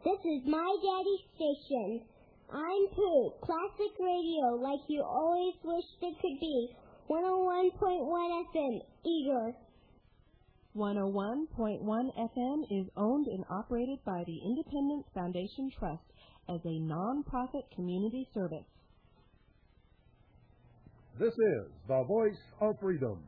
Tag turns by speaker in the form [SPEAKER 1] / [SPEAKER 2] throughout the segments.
[SPEAKER 1] This is my daddy's station. I'm Pooh, classic radio like you always wished it could be. 101.1 FM, Eager.
[SPEAKER 2] 101.1 FM is owned and operated by the Independence Foundation Trust as a non-profit community service.
[SPEAKER 3] This is the Voice of Freedom.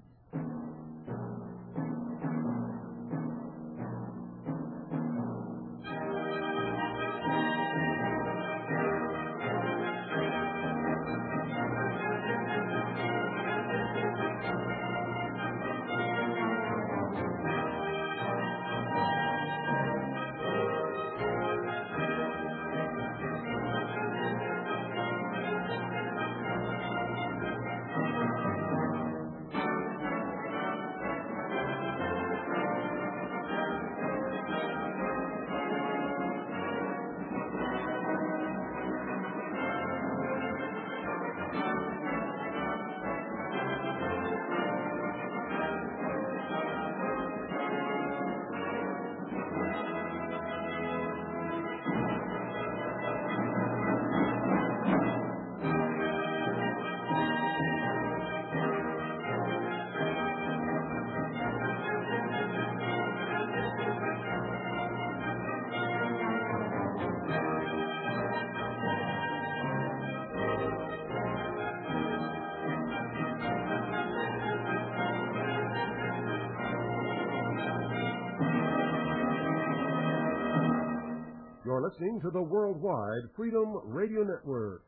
[SPEAKER 3] You're listening to the Worldwide Freedom Radio Network.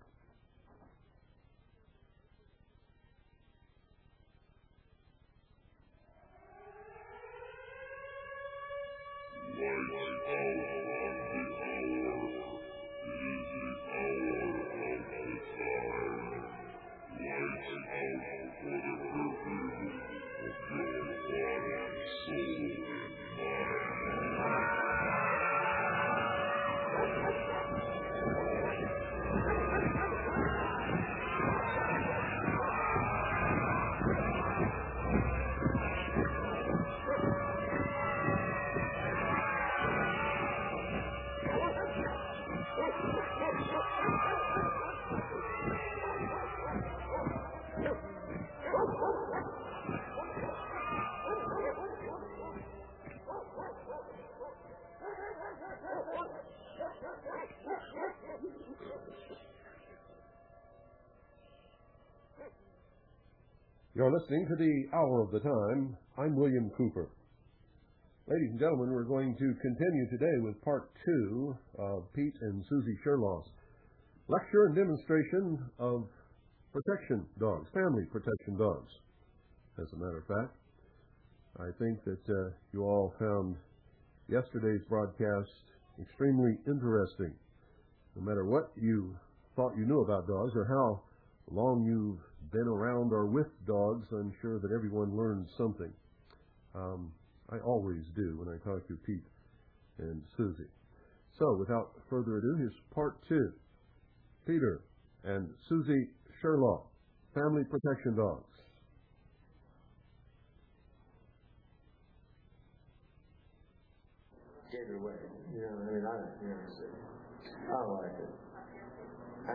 [SPEAKER 3] You're listening to the Hour of the Time. I'm William Cooper. Ladies and gentlemen, we're going to continue today with Part 2 of Pete and Susie Sherlaw's lecture and demonstration of protection dogs, family protection dogs. As a matter of fact, I think that you all found yesterday's broadcast extremely interesting. No matter what you thought you knew about dogs or how long you've been around or with dogs, I'm sure that everyone learns something. I always do when I talk to Pete and Susie. So, without further ado, here's Part 2. Peter and Susie Sherlaw, Family Protection Dogs.
[SPEAKER 4] Gave it away. You know, I mean, I don't like it. Huh?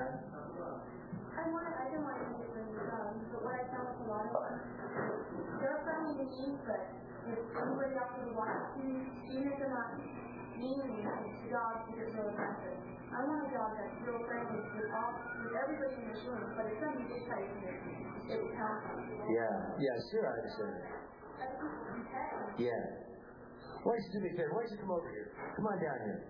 [SPEAKER 5] I didn't want to use it for dogs, but what I found with a lot of them, they're friendly to me, but if anybody else would want to, even if they're not mean to me, the dog can get real aggressive. I want a dog that's real friendly with everybody in this room, but if somebody did try to do it would count.
[SPEAKER 4] Yeah, sure, I understand. Yeah. Why don't you do me a favor? Why don't you come over here? Come on down here.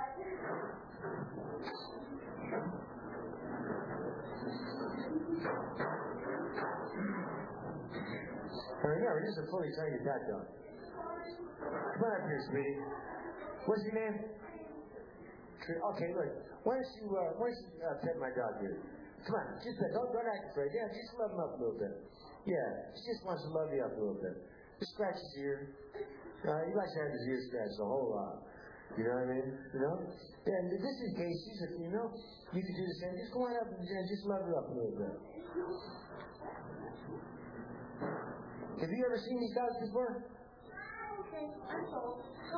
[SPEAKER 4] Remember, this is a fully trained attack dog. Come on up here, sweetie. What's your name? Okay, look. Why don't you pet my dog here? Come on, just pet. Don't act afraid. Yeah, just love him up a little bit. Yeah, she just wants to love you up a little bit. Just scratch his ear. He likes to have his ear scratched a whole lot. You know what I mean? You know? And this is case, she's a female. You can do the same. Just go on up and just love her up a little bit. Have you ever seen these dogs before?
[SPEAKER 5] I'm told.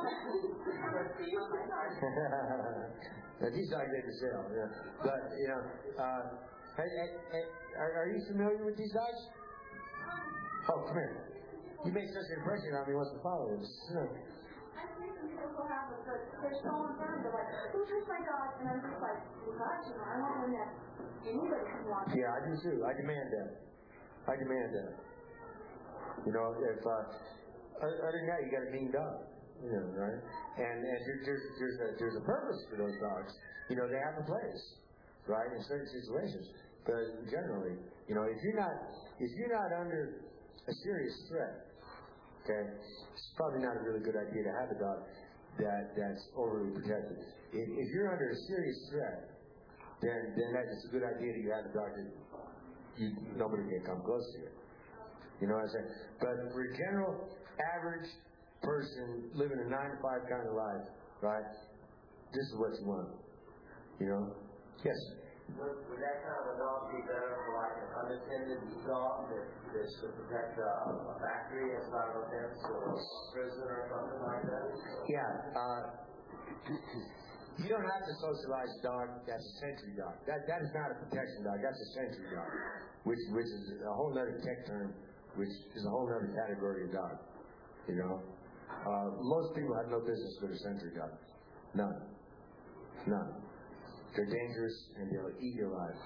[SPEAKER 4] Now, these dogs ain't for sale, yeah. But, you know, are you familiar with these dogs? Oh, come here. You make such an impression on me once to follow this.
[SPEAKER 5] I've seen some people who have it, but they're so unfirm. They're like, who took my dog? And I'm just like, well, gosh, you know, I want one that anybody can watch.
[SPEAKER 4] Yeah, I do too. I demand that. You know, if other than that, you got a mean dog, you know, right? And there's a purpose for those dogs. You know, they have a place, right, in certain situations. But generally, you know, if you're not under a serious threat, okay, it's probably not a really good idea to have a dog that's overly protected. If you're under a serious threat, then it's a good idea that you have a dog that nobody can come close to it. You know what I'm saying? But for a general average person living a 9-to-5 kind of life, right, this is what you want. You know? Yes?
[SPEAKER 6] Would that kind of a dog be better for like an unattended dog that's to protect a factory as not a fence or a prison or something like that?
[SPEAKER 4] Yeah. You don't have to socialize a dog that's a sentry dog. That is not a protection dog. That's a sentry dog, which is a whole other tech term, which is a whole other category of dog. You know? Most people have no business with a sentry dog. None. They're dangerous and they'll eat your life.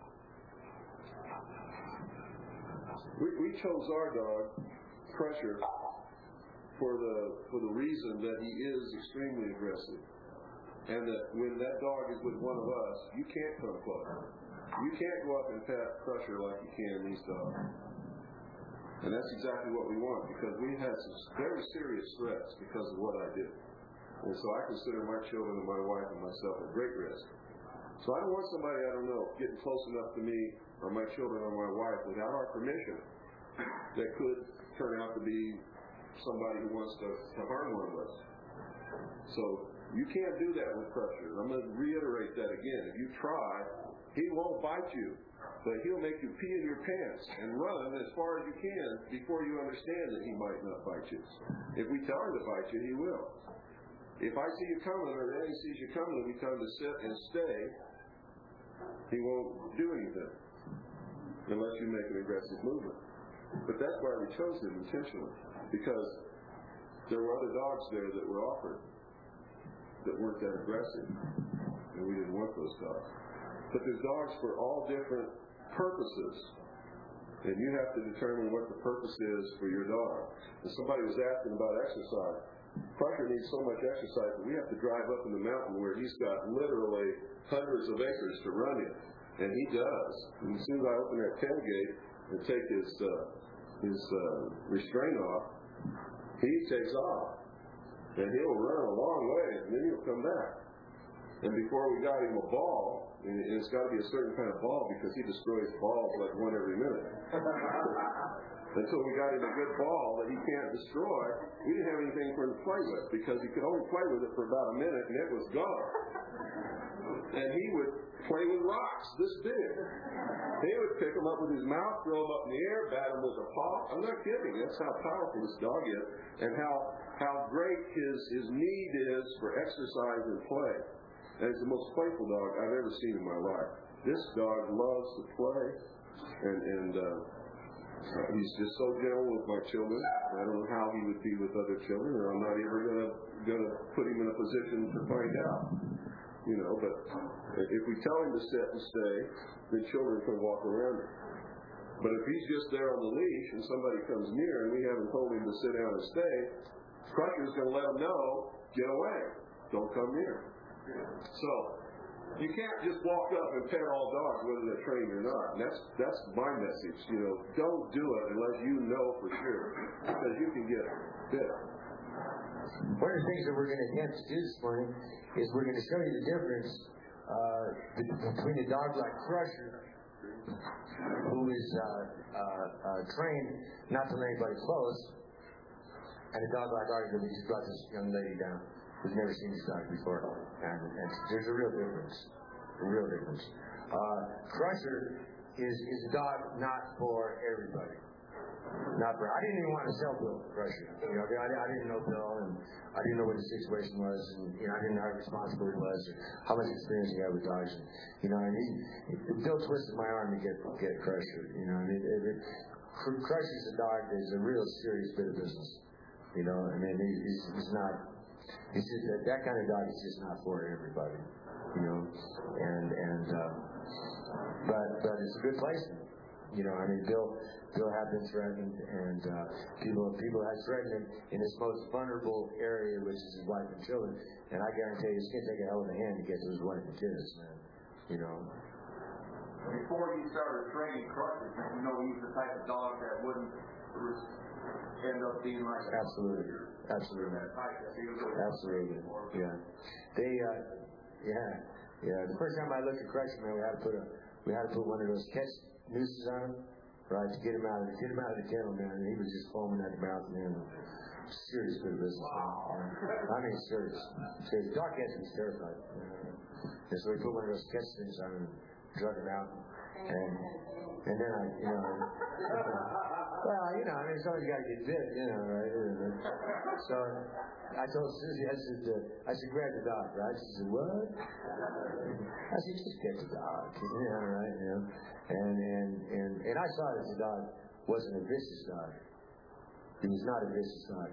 [SPEAKER 3] We chose our dog, Crusher, for the reason that he is extremely aggressive. And that when that dog is with one of us, you can't come close. You can't go up and pat Crusher like you can these dogs. And that's exactly what we want, because we had some very serious threats because of what I did. And so I consider my children and my wife and myself at great risk. So I don't want somebody, I don't know, getting close enough to me or my children or my wife without our permission that could turn out to be somebody who wants to harm one of us. So you can't do that with Crusher. I'm going to reiterate that again. If you try, he won't bite you, but he'll make you pee in your pants and run as far as you can before you understand that he might not bite you. If we tell him to bite you, he will. If I see you coming or Eddie sees you coming and we tell him to sit and stay, he won't do anything unless you make an aggressive movement. But that's why we chose him intentionally, because there were other dogs there that were offered that weren't that aggressive, and we didn't want those dogs. But there's dogs for all different purposes, and you have to determine what the purpose is for your dog. And somebody was asking about exercise. Crusher needs so much exercise that we have to drive up in the mountain where he's got literally hundreds of acres to run in, and he does. And as soon as I open that tailgate and take his restraint off, he takes off. And he'll run a long way, and then he'll come back. And before we got him a ball, and it's got to be a certain kind of ball because he destroys balls like one every minute. Until we got him a good ball that he can't destroy, we didn't have anything for him to play with because he could only play with it for about a minute, and it was gone. And he would play with rocks this big. He would pick them up with his mouth, throw them up in the air, bat them with a paw. I'm not kidding. That's how powerful this dog is, and how great his need is for exercise and play. And he's the most playful dog I've ever seen in my life. This dog loves to play, and he's just so gentle with my children. I don't know how he would be with other children, and I'm not ever gonna put him in a position to find out. You know, but if we tell him to sit and stay, then children can walk around him. But if he's just there on the leash and somebody comes near and we haven't told him to sit down and stay, Crusher's going to let him know, get away, don't come near. So you can't just walk up and pet all dogs whether they're trained or not. And that's my message. You know, don't do it unless you know for sure, because you can get bit.
[SPEAKER 4] One of the things that we're going to attempt to do this morning is we're going to show you the difference between a dog like Crusher, who is trained not to let anybody close, and a dog like ours that we just brought this young lady down who's never seen this dog before. And there's a real difference. Crusher is a dog not for everybody. I didn't even want to sell Bill Crusher. You know, I didn't know Bill, and I didn't know what his situation was, and I didn't know how responsible he was, or how much experience he had with dogs. And Bill twisted my arm to get Crusher. You know, Crusher's a dog that is a real serious bit of business. You know, I mean, he's not. He's just that kind of dog is just not for everybody. You know, but it's a good placement. You know, I mean, Bill had been threatened, and people had threatened him in his most vulnerable area, which is his wife and children. And I guarantee you, it's going to take a hell of a hand to get to his wife and kids, man. You know.
[SPEAKER 7] Before you started training Crusher, you know he's the type of dog that wouldn't end up being like
[SPEAKER 4] absolutely. Yeah. The first time I looked at Crusher, man, we had to put one of those catch nooses on him, right, to get him out of the kennel, man. And he was just foaming at the mouth, man. Serious bit of business. Wow. I mean, serious. Dog catching is terrified. And so we put one of those catch things on him, drug him out, and then I mean, somebody's got to get bit, you know, right? So I told Susie, I said, grab the dog, right? She said, what? I said, just get the dog, you know, right? You know? And I saw that the dog wasn't a vicious dog. He was not a vicious dog.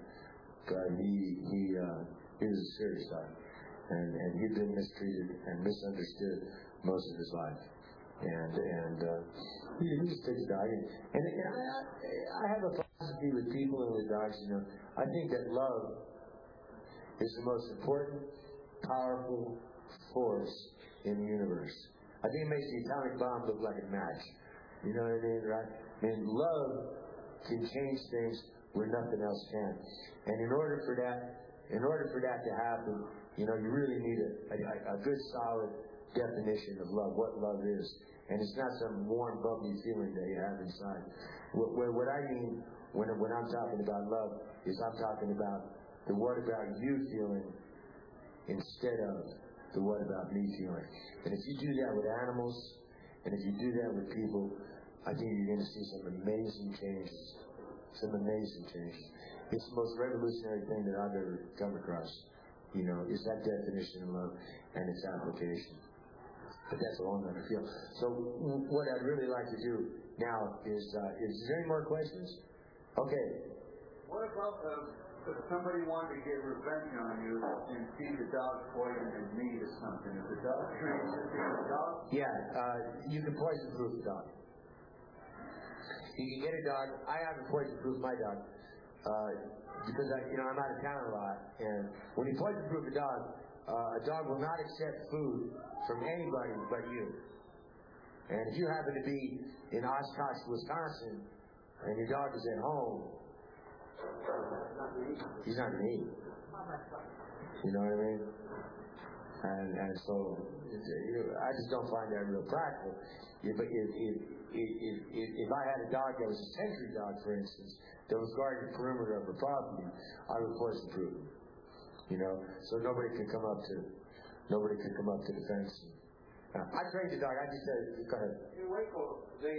[SPEAKER 4] He was a serious dog, and he'd been mistreated and misunderstood most of his life. And he just took his dog. And I have a philosophy with people and with dogs, you know. I think that love is the most important, powerful force in the universe. I think it makes the atomic bomb look like a match. You know what I mean, right? I mean, love can change things where nothing else can. And in order for that to happen, you know, you really need a good, solid definition of love, what love is. And it's not some warm, bubbly feeling that you have inside. What I mean when I'm talking about love is I'm talking about the what about you feeling instead of the what about me feeling. And if you do that with animals, and if you do that with people, I think you're going to see some amazing changes. Some amazing changes. It's the most revolutionary thing that I've ever come across. You know, is that definition of love and its application. But that's a whole other field. So what I'd really like to do now is there any more questions? Okay.
[SPEAKER 7] What about if somebody wanted to get revenge on you and feed the dog poison and meat or something? Is the dog trained to feed the dog?
[SPEAKER 4] Yeah, you can poison-proof the dog. You can get a dog. I haven't poison-proofed my dog because I'm out of town a lot. And when you poison-proof a dog will not accept food from anybody but you. And if you happen to be in Oshkosh, Wisconsin, and your dog is at home, he's not going to eat. You know what I mean? And so I just don't find that real practical. If I had a dog that was a sentry dog, for instance, that was guarding the perimeter of a property, I would poison-proof him. You know, so nobody could come up to the fence. I trained the dog. I just said, go ahead.
[SPEAKER 7] In Waco, the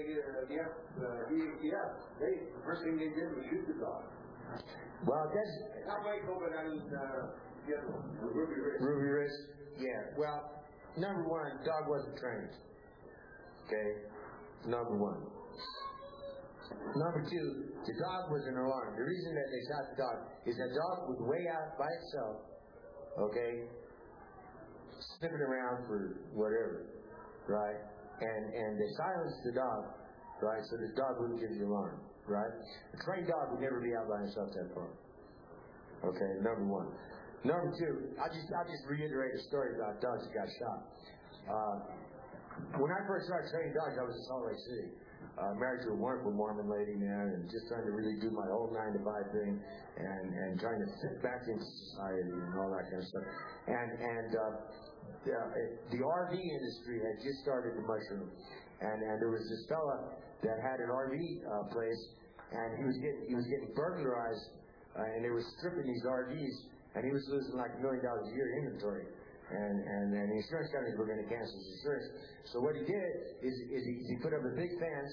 [SPEAKER 7] first thing they did was shoot the dog.
[SPEAKER 4] Well, that's
[SPEAKER 7] not Waco, but I mean, Ruby Ridge.
[SPEAKER 4] Ruby Ridge. Yeah. Well, number one, dog wasn't trained. Okay. Number one. Number two, the dog was an alarm. The reason that they shot the dog is that dog was way out by itself, okay, sniffing around for whatever, right? And they silenced the dog, right, so the dog wouldn't give the alarm, right? A trained dog would never be out by himself that far. Okay, number one. Number two, I'll just reiterate a story about dogs that got shot. When I first started training dogs, I was in Salt Lake City. Married to a wonderful Mormon lady, man, and just trying to really do my whole 9-to-5 thing, and trying to fit back into society and all that kind of stuff. And the RV industry had just started to mushroom, and there was this fella that had an RV place, and he was getting burglarized, and they were stripping these RVs, and he was losing like $1 million a year in inventory. And the insurance companies were going to cancel his insurance. So what he did is he put up a big fence,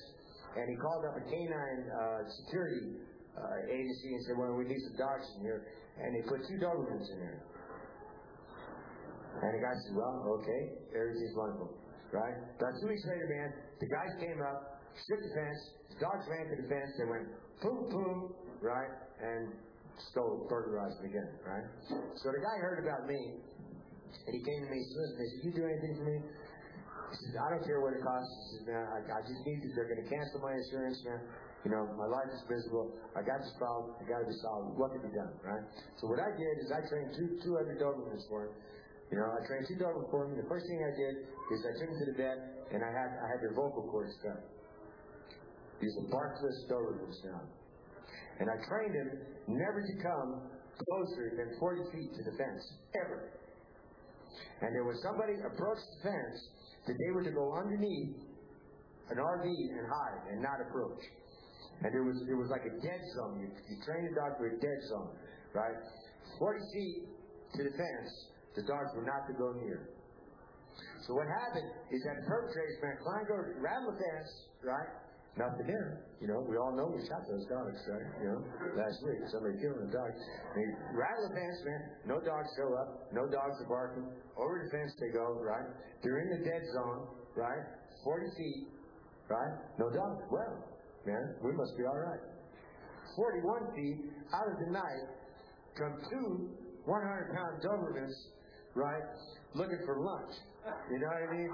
[SPEAKER 4] and he called up a canine security agency and said, well, we need some dogs in here. And they put 2 Dobermans in there. And the guy said, well, okay, everything's wonderful, right? About 2 weeks later, man, the guys came up, shook the fence, the dogs ran to the fence, they went, boom, boom, right? And burglarized me again, right? So the guy heard about me, and he came to me and said, listen, you do anything for me? He said, I don't care what it costs. He said, man, I just need you. They're going to cancel my insurance, man. You know, my life is miserable. I got this problem. I got to be solved. What can be done, right? So what I did is I trained two other Dobermans for him. You know, I trained 2 Dobermans for him. The first thing I did is I took him to the vet, and I had their vocal cords cut. These are barkless Dobermans now. And I trained him never to come closer than 40 feet to the fence, ever. And there was somebody approached the fence that they were to go underneath an RV and hide and not approach. And it was like a dead zone. You train a dog for a dead zone, right? 40 feet to the fence, the dogs were not to go near. So what happened is that the perpetrators, man, climbed over, rattled the fence, right? Nothing there. You know, we all know we shot those dogs, right? You know, last week, somebody killed a dog. They rattle the fence, man. No dogs show up. No dogs are barking. Over the fence they go, right? They're in the dead zone, right? 40 feet, right? No dogs. Well, man, we must be all right. 41 feet out of the night come 2 100-pound Dobermans, right? Looking for lunch. You know what I mean?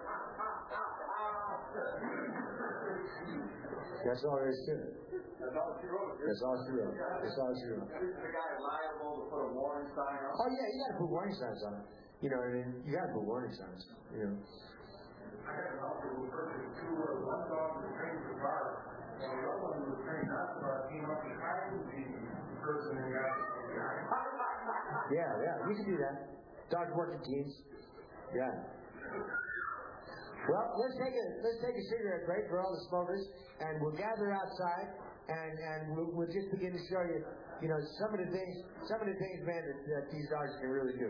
[SPEAKER 4] That's all there is to it.
[SPEAKER 7] That's all she wrote.
[SPEAKER 4] That's all she wrote. That's all she wrote.
[SPEAKER 7] Is the guy liable to put a warning sign on?
[SPEAKER 4] Oh, yeah, you got to put warning signs on it. You know what I mean? You got to put warning signs. You know.
[SPEAKER 8] I had an officer who purchased 2 one dog was trained for guard, and the other one was trained not for guard, came up behind the person and got behind.
[SPEAKER 4] Yeah, you can do that. Dogs working teams. Yeah. Well, let's take a cigarette break for all the smokers, and we'll gather outside, and we'll just begin to show you, you know, some of the things, man, that these dogs can really do.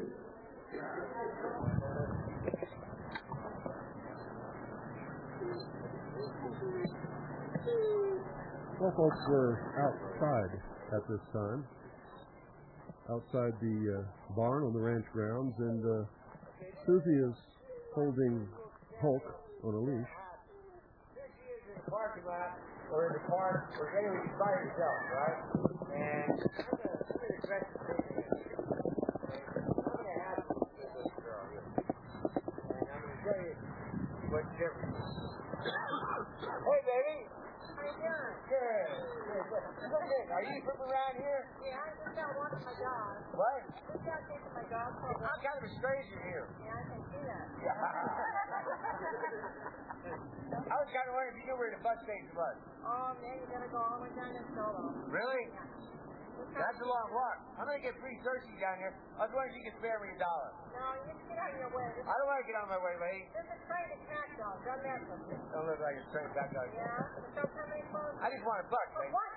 [SPEAKER 3] Well, folks, we're outside at this time, outside the barn on the ranch grounds, and Susie is holding Hulk on a leash.
[SPEAKER 4] Here she is in the parking lot, or in the park, or anywhere you by yourself, right? And I'm going to address the thing. I'm going to have to see this girl here. And I'm going to show you what's different. Hey, baby.
[SPEAKER 5] How you doing?
[SPEAKER 4] Good. Look at this. Are you from around here?
[SPEAKER 5] Yeah, I just got walking my dog.
[SPEAKER 4] What?
[SPEAKER 5] Just got taking my dog for a walk.
[SPEAKER 4] I'm kind of a stranger here.
[SPEAKER 5] Yeah, I can see that.
[SPEAKER 4] I was kind of wondering if you knew where the bus station was.
[SPEAKER 5] Oh, man, you gotta go all the way down to Solo.
[SPEAKER 4] Really?
[SPEAKER 5] Yeah.
[SPEAKER 4] That's a long walk. I'm going to get free searching down here. I was wondering if you could spare me $1.
[SPEAKER 5] No, you just get out of your way.
[SPEAKER 4] I don't want to get on my way, lady.
[SPEAKER 5] This is trained attack dog. Don't mess with me.
[SPEAKER 4] Don't look like it's trained back out.
[SPEAKER 5] Yeah? So come in close.
[SPEAKER 4] I just want $1, lady.
[SPEAKER 5] What?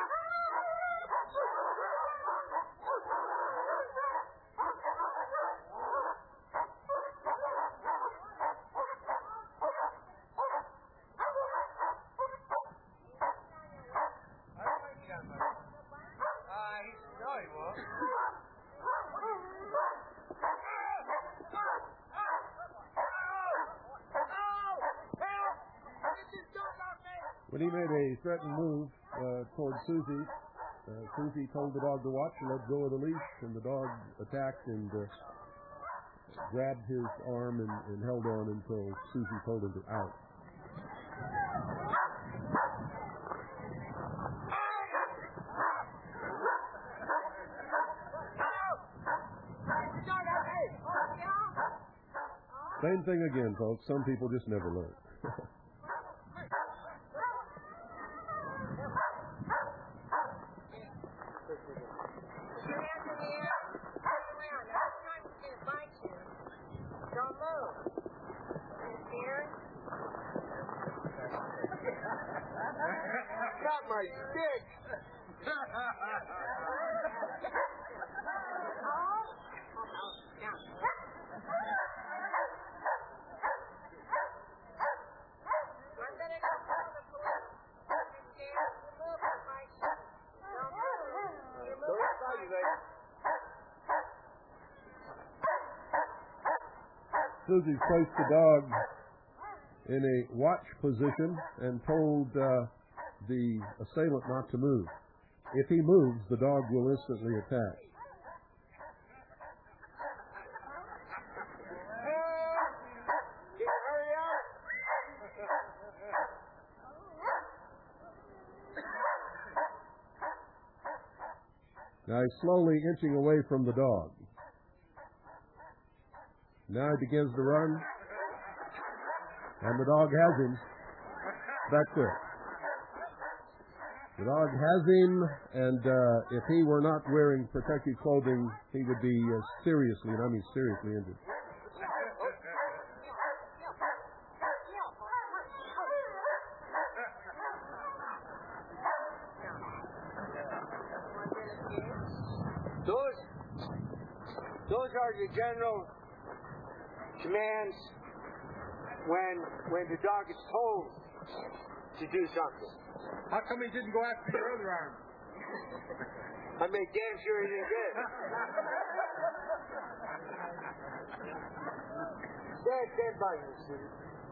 [SPEAKER 3] When he made a threatened move towards Susie, Susie told the dog to watch and let go of the leash, and the dog attacked and grabbed his arm and held on until Susie told him to out. Same thing again, folks. Some people just never learn.
[SPEAKER 4] Got my stick!
[SPEAKER 3] Susie placed the dog in a watch position and told the assailant not to move. If he moves, the dog will instantly attack. Now he's slowly inching away from the dog. Now he begins to run, and the dog has him. That's it. The dog has him, and if he were not wearing protective clothing, he would be seriously injured.
[SPEAKER 4] Those are the general commands when the dog is told to do something.
[SPEAKER 8] How come he didn't go after your other arm?
[SPEAKER 4] I made damn sure he didn't get it. Stand by me, Susie.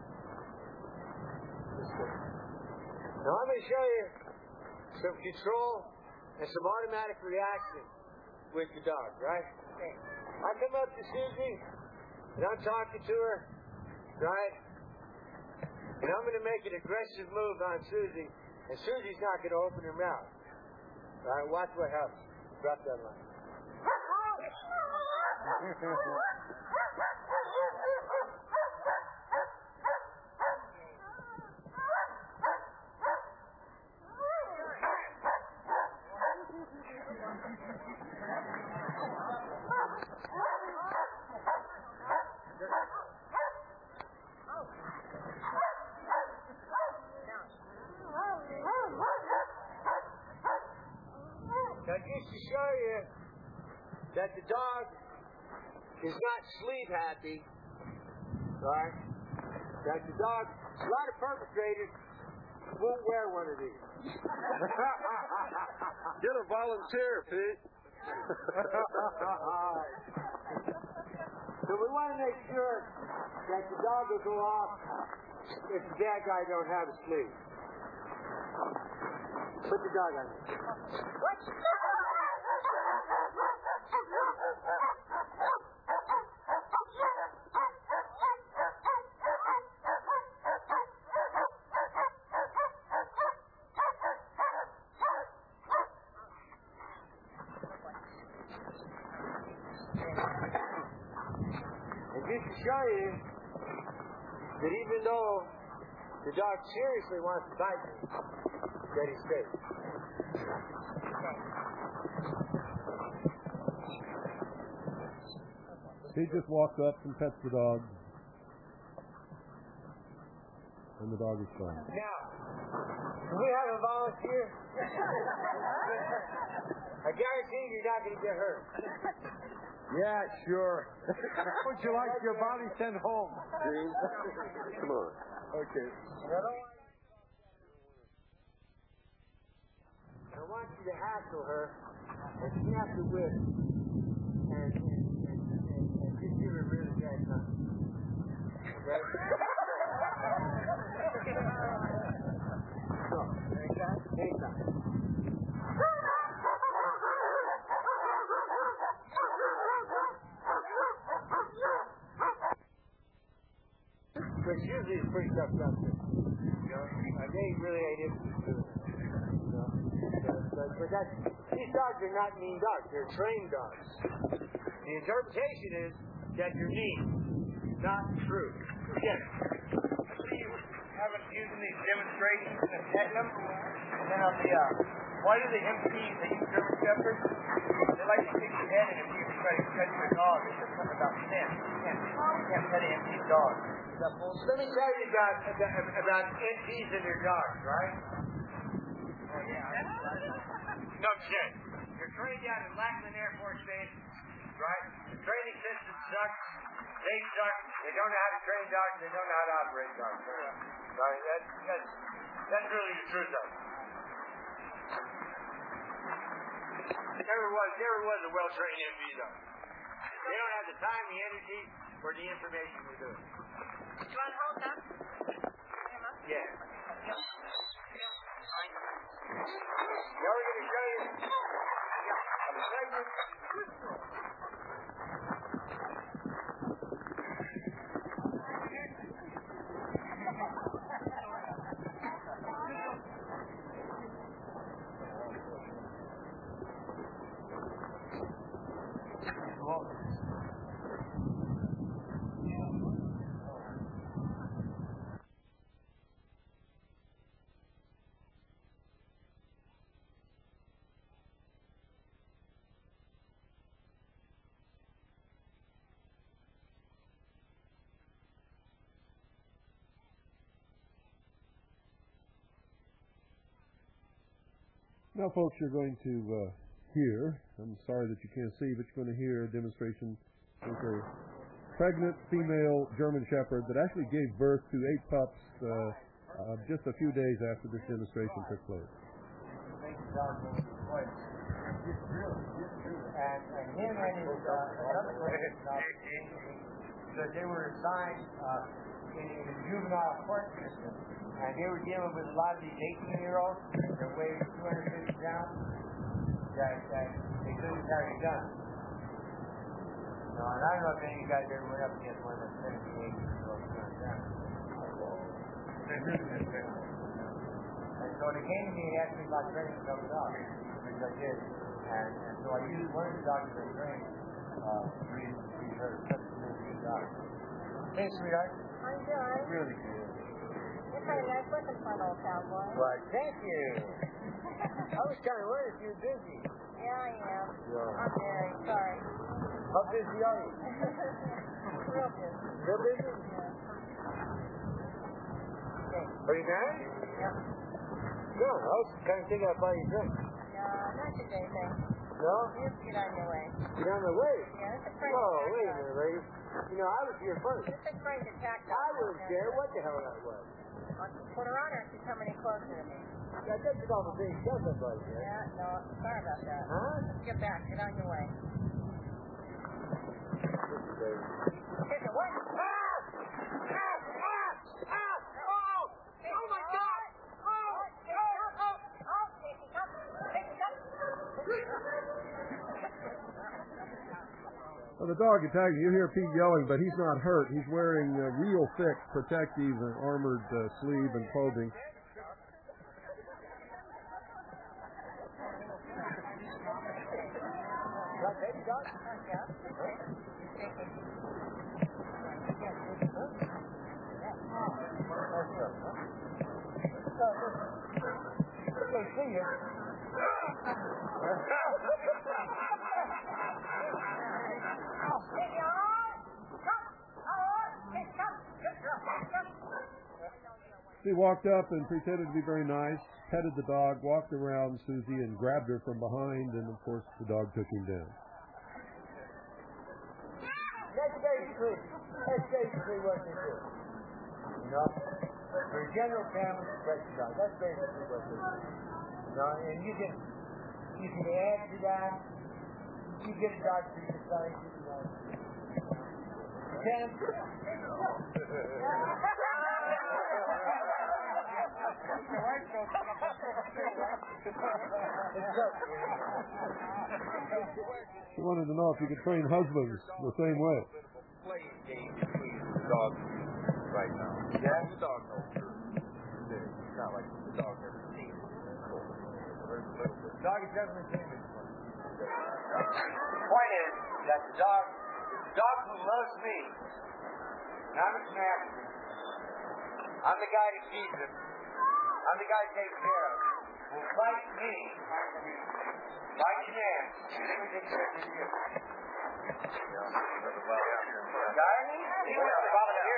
[SPEAKER 4] Now I'm going to show you some control and some automatic reaction with the dog, right? I come up to Susie and I'm talking to her, right? And I'm going to make an aggressive move on Susie, and Susie's not going to open her mouth. All right, watch what happens. Drop that line. Now, just to show you that the dog is not sleep happy, right? That the dog, a lot of perpetrators won't wear one of these.
[SPEAKER 3] Get a volunteer, Pete.
[SPEAKER 4] So we want to make sure that the dog will go off if the bad guy don't have a sleeve. Put the dog on. And just to show you that even though the dog seriously wants to bite me, that he's safe.
[SPEAKER 3] He just walks up and pets the dog, and the dog is fine.
[SPEAKER 4] Now, do we have a volunteer? I guarantee you're not going to get hurt.
[SPEAKER 3] Yeah, sure.
[SPEAKER 8] Would you like your body sent home?
[SPEAKER 3] Come on. Okay.
[SPEAKER 4] I want you to hassle her and snap the whip and just give her a really bad time. Okay? So, anytime. Which usually is pretty tough stuff. They really ain't interested in it. But these dogs are not mean dogs. They're trained dogs. The interpretation is that you're mean. Not true. Yes.
[SPEAKER 9] Haven't using these demonstrations and setting them, and then on the why do the MPs, they use German Shepherds, they like to stick your head in if you try to pet your dog. It's just something about sin. You can't pet an MP dog.
[SPEAKER 4] Let me tell you about MPs and their dogs, right?
[SPEAKER 9] No shit. You're trained down in Lackland Air Force Base, right? The training system sucks. They suck. They don't know how to train dogs. They don't know how to operate dogs. Right? That's really the truth of it. Never was a well-trained MP dog. They don't have the time, the energy, for the information we're doing.
[SPEAKER 5] You want to hold up?
[SPEAKER 9] Yeah. Now we're going to show you a segment.
[SPEAKER 3] Now, folks, you're going to hear, I'm sorry that you can't see, but you're going to hear a demonstration with a pregnant female German Shepherd that actually gave birth to 8 pups just a few days after this demonstration took place.
[SPEAKER 4] And him and his another person, because they were assigned in the juvenile court system, and they were dealing with a lot of these 18-year-olds that weighed 250 pounds that they couldn't carry guns. No, and I don't know if any of you guys ever went up against one of those 17, 18-year-olds 200 pounds. And so they came to me and asked me about training some dogs, which I did. And so I used one of the dogs I trained to breed her substitute dogs. Hey, sweetheart.
[SPEAKER 5] How you doing?
[SPEAKER 4] Really good.
[SPEAKER 5] You're kind of nice looking for an old cowboy.
[SPEAKER 4] Well, thank you. I was kind of worried if you were busy.
[SPEAKER 5] Yeah, I am.
[SPEAKER 4] Yeah.
[SPEAKER 5] I'm married. Sorry.
[SPEAKER 4] How busy are you?
[SPEAKER 5] Real busy.
[SPEAKER 4] Real busy?
[SPEAKER 5] Yeah.
[SPEAKER 4] Are you married?
[SPEAKER 5] Yep.
[SPEAKER 4] No, I was kind of thinking I'd buy you a drink.
[SPEAKER 5] No, not today, thanks.
[SPEAKER 4] No?
[SPEAKER 5] Just get on your way.
[SPEAKER 4] Get on the way?
[SPEAKER 5] Yeah, it's a friend.
[SPEAKER 4] Oh, wait a minute, lady. You know, I was here first.
[SPEAKER 5] It's a friend attack.
[SPEAKER 4] I was there. What the hell that was?
[SPEAKER 5] I'll put her on her if she's coming any closer to me.
[SPEAKER 4] Yeah, that's all the big stuff about you.
[SPEAKER 5] Yeah, no, sorry about that.
[SPEAKER 4] Huh?
[SPEAKER 5] Let's get back. Get on your way.
[SPEAKER 4] Listen, baby.
[SPEAKER 5] Take it. What? Ah! Ah! Ah! Ah! Oh! Oh my God! Oh! Oh! Oh! Oh! Take it up! Take it up!
[SPEAKER 3] Well, the dog attacked you. You hear Pete yelling, but he's not hurt. He's wearing real thick protective and armored sleeve and clothing. He walked up and pretended to be very nice, petted the dog, walked around Susie and grabbed her from behind, and of course the dog took him down.
[SPEAKER 4] That's basically what they do. You know? For a general family protection dog, that's basically what they do. You know, and you can add to that. You get a dog for your size if you want.
[SPEAKER 3] He wanted to know if you could train husbands the same way.
[SPEAKER 10] Playing game between the dogs right now. Yeah, the dog knows her. It's not like the dog never seen it.
[SPEAKER 4] The dog has definitely seen it.
[SPEAKER 9] The point is that the dog who loves me, and I'm his master, I'm the guy that feeds him, I'm the guy that takes care of him, will fight me, like an ant, and then we take care of you. Darling? He was the volunteer.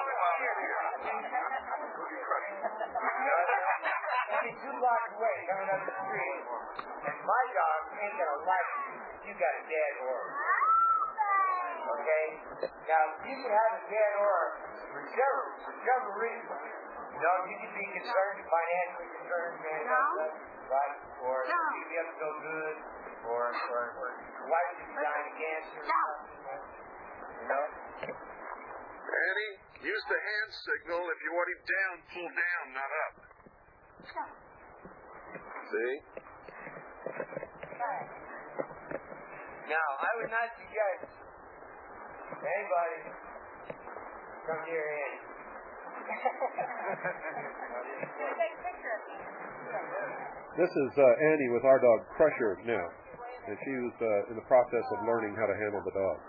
[SPEAKER 9] Only 2 blocks away, coming up the street, and my dog ain't gonna like you. You got a dead horse. Okay? Now, you can have a dead horse for several reasons. You know, you can be concerned, financially concerned, right? Or you get so good, or wife is dying of cancer, or something, you know?
[SPEAKER 11] Use the hand signal if you want him down, pull down, not up. See?
[SPEAKER 9] Now, I would not suggest anybody come near Annie.
[SPEAKER 3] This is Annie with our dog Crusher now, and she was in the process of learning how to handle the dog.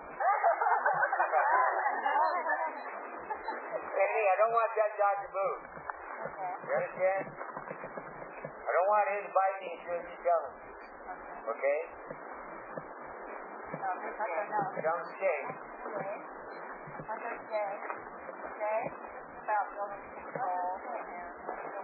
[SPEAKER 9] Annie, I don't want that dog to move. You understand? I don't want him to bite me until you tell him. Okay? Don't stay.
[SPEAKER 5] Okay? About building control and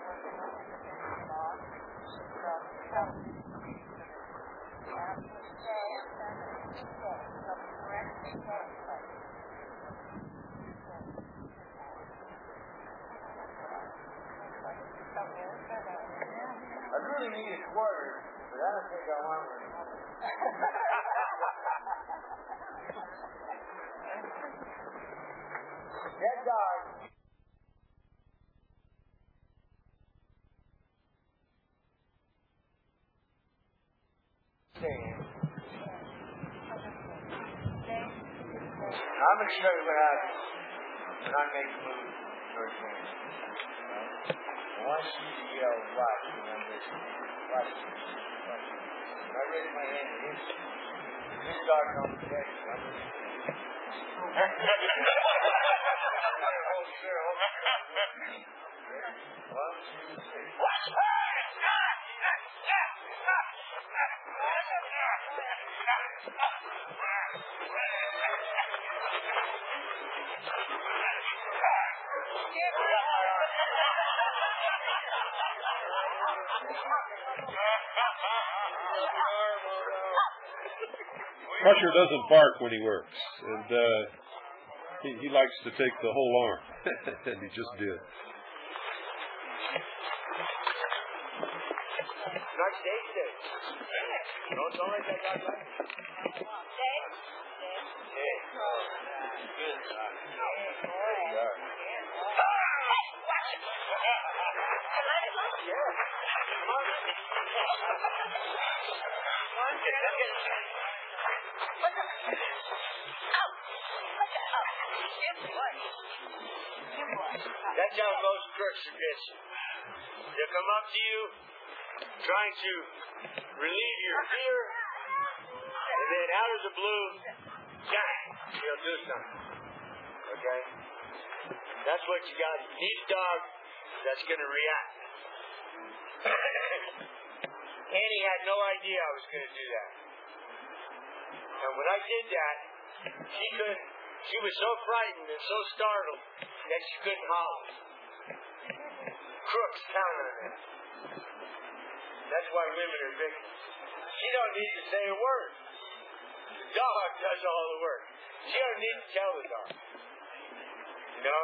[SPEAKER 9] I really need a quarter, but I don't think I want one. That dog. I'm going to show you what happens when I make a move towards me. I want you to yell, watch, remember? Watch. When I raise my hand, this dog don't protect me. Hold still. 1, 2, 3.
[SPEAKER 3] Crusher doesn't bark when he works, and he likes to take the whole arm, and he just did.
[SPEAKER 9] Not stay. Don't let that dog bite. Stay. Good. That's how most crooks are bitching. They'll come up to you, trying to relieve your fear, and then out of the blue, they'll do something. Okay? That's what you got. You need a dog that's going to react. Annie had no idea I was going to do that. And when I did that, she was so frightened and so startled that she couldn't holler. Crooks count on that. That's why women are victims. She don't need to say a word. The dog does all the work. She don't need to tell the dog. You know?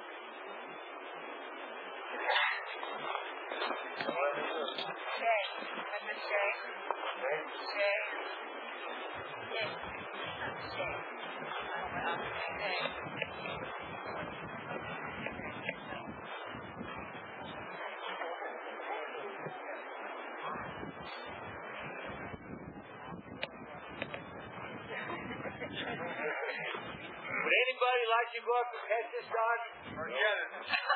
[SPEAKER 9] Would anybody like to go up and pet this dog? Forget it.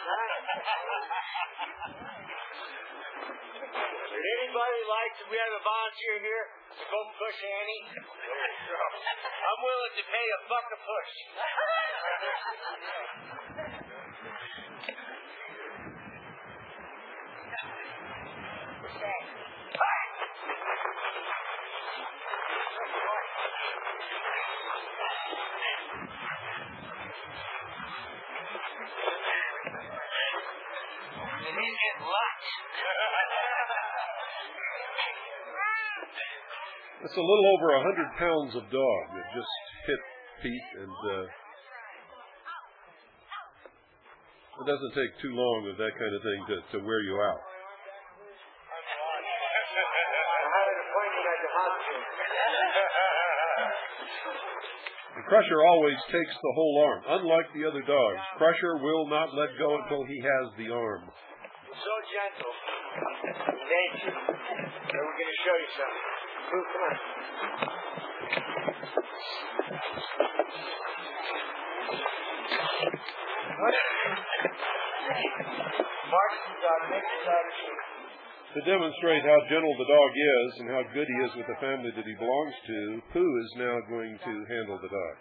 [SPEAKER 9] Would anybody like to, we have a volunteer here, to go push Annie? I'm willing to pay $1 a push. And he's getting lunch.
[SPEAKER 3] It's a little over 100 pounds of dog that just hit Pete, and it doesn't take too long with that kind of thing to wear you out.
[SPEAKER 9] I had an appointment at the hospital.
[SPEAKER 3] The Crusher always takes the whole arm. Unlike the other dogs, Crusher will not let go until he has the arm.
[SPEAKER 9] So gentle. Nature. So we're going to show you something. Pooh, come on.
[SPEAKER 3] To demonstrate how gentle the dog is and how good he is with the family that he belongs to, Pooh is now going to handle the dog.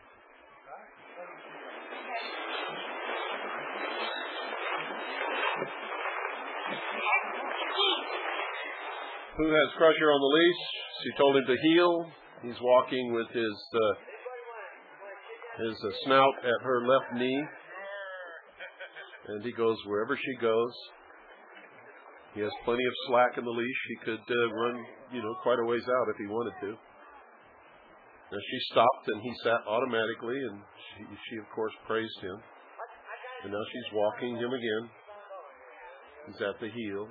[SPEAKER 3] Pooh has Crusher on the leash. She told him to heel. He's walking with his snout at her left knee. And he goes wherever she goes. He has plenty of slack in the leash. He could run, quite a ways out if he wanted to. Now she stopped and he sat automatically, and she of course praised him. And now she's walking him again. He's at the heel.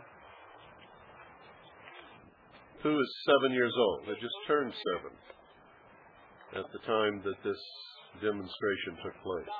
[SPEAKER 3] Pooh is 7 years old. They just turned 7 at the time that this demonstration took place.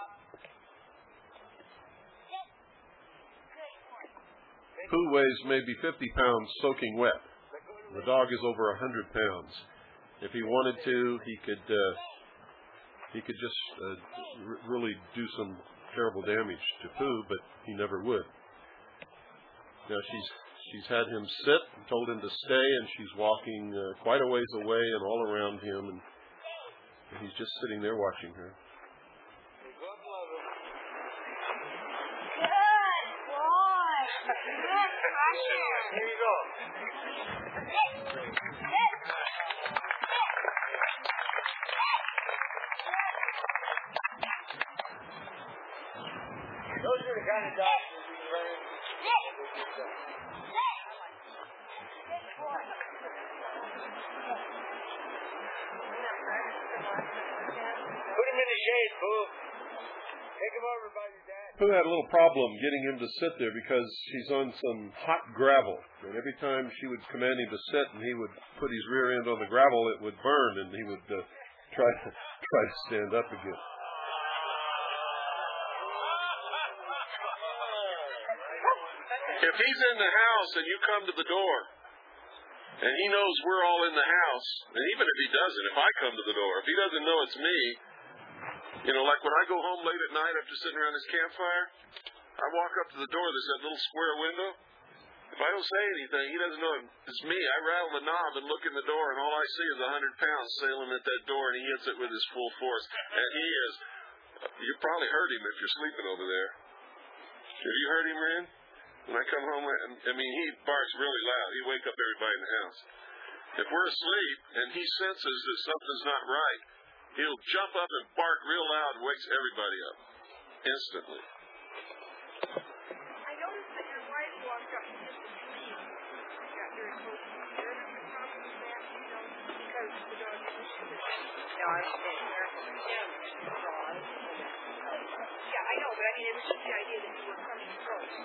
[SPEAKER 3] Pooh weighs maybe 50 pounds soaking wet. The dog is over 100 pounds. If he wanted to, he could just really do some terrible damage to Pooh, but he never would. Now she's had him sit and told him to stay, and she's walking quite a ways away and all around him, and he's just sitting there watching her.
[SPEAKER 9] Here you go. Those are the kind of dogs that we run into. Put him in the shade, Pooh. Take him over by your dad.
[SPEAKER 3] Pooh had a little problem getting him to sit there because he's on some hot gravel. And every time she would command him to sit and he would put his rear end on the gravel, it would burn, and he would try to stand up again.
[SPEAKER 11] If he's in the house and you come to the door, and he knows we're all in the house, and even if he doesn't, if I come to the door, if he doesn't know it's me, like when I go home late at night after sitting around this campfire, I walk up to the door, there's that little square window. If I don't say anything, he doesn't know it's me. I rattle the knob and look in the door, and all I see is 100 pounds sailing at that door, and he hits it with his full force. And he is, you probably heard him if you're sleeping over there. Have you heard him, Rand? When I come home, he barks really loud. He wake up everybody in the house. If we're asleep and he senses that something's not right, he'll jump up and bark real loud and wakes everybody up instantly.
[SPEAKER 5] I noticed that your wife walked up to just a tree. Got very close to you. There is a problem with that, because the dog is No, I understand. Yeah, I know, but it was just the idea that you were coming close.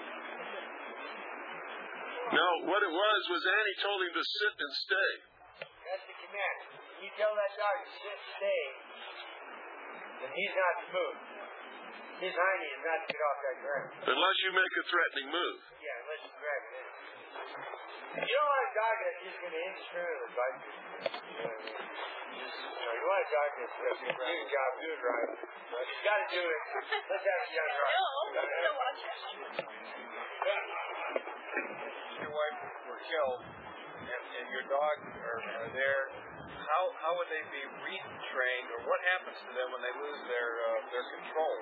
[SPEAKER 11] No, what it was Annie told him to sit and stay.
[SPEAKER 9] That's the command. You tell that dog to sit and stay, then he's not to move. His hiney is not to get off that ground.
[SPEAKER 11] Unless you make a threatening move.
[SPEAKER 9] Yeah, unless you grab it in. You don't want a dog that's just going to indiscriminately bite you. You want a dog that's going to do a job, do it right. But you got to do it. Let's have it done right.
[SPEAKER 10] Your wife were killed, and your dogs are there. How would they be retrained, or what happens to them when they lose their control?